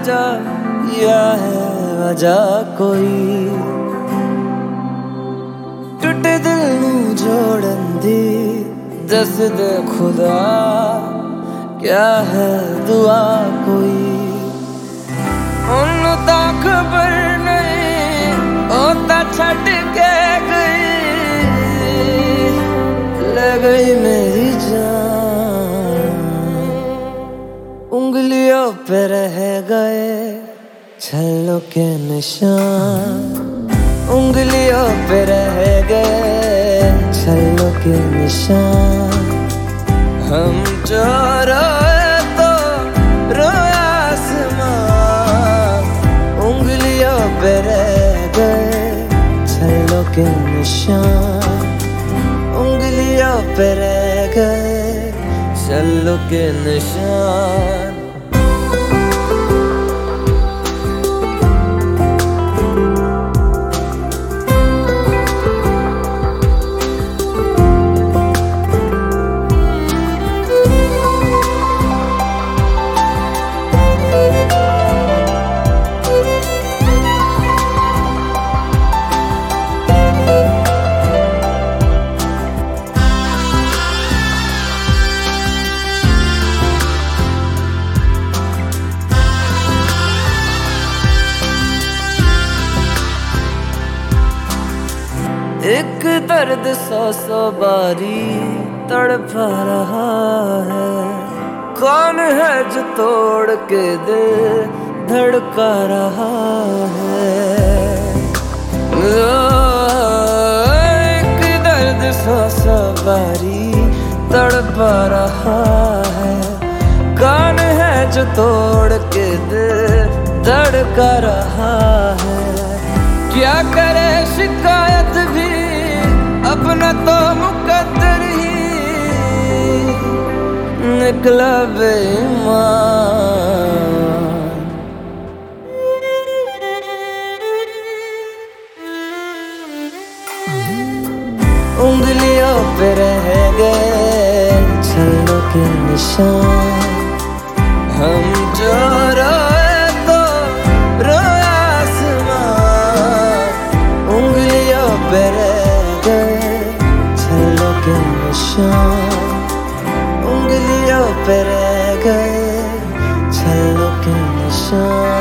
वजह या है वजह कोई टूटे दिल नू जोड़न दी दस दे खुदा क्या है दुआ कोई उन्हों ता खबर नहीं होता छड़ के गई ले गई मेरी जान उंगलियों पे रह गए छल्लों के निशान उंगलियों पे रह गए छल्लों के निशान हम जो रोए तो रोया आसमान उंगलियों पे रह गए छल्लों के निशान उंगलियों पे रह गए छल्लों के निशान एक दर्द सौ बारी तड़पा रहा है कौन है जो तोड़ के दिल धड़का रहा है एक दर्द सौ बारी तड़पा रहा है कौन है जो तोड़ के दिल धड़का रहा है क्या करे शिकायत भी अपना तो मुकद्दर ही निकला बेईमान उंगलियों पे रह गए छल्लों के निशान हम जो रोए तो रोया आसमान उंगलियों पे रह गए छल्लों के निशान उंगलियों पे रह गए छल्लों के निशान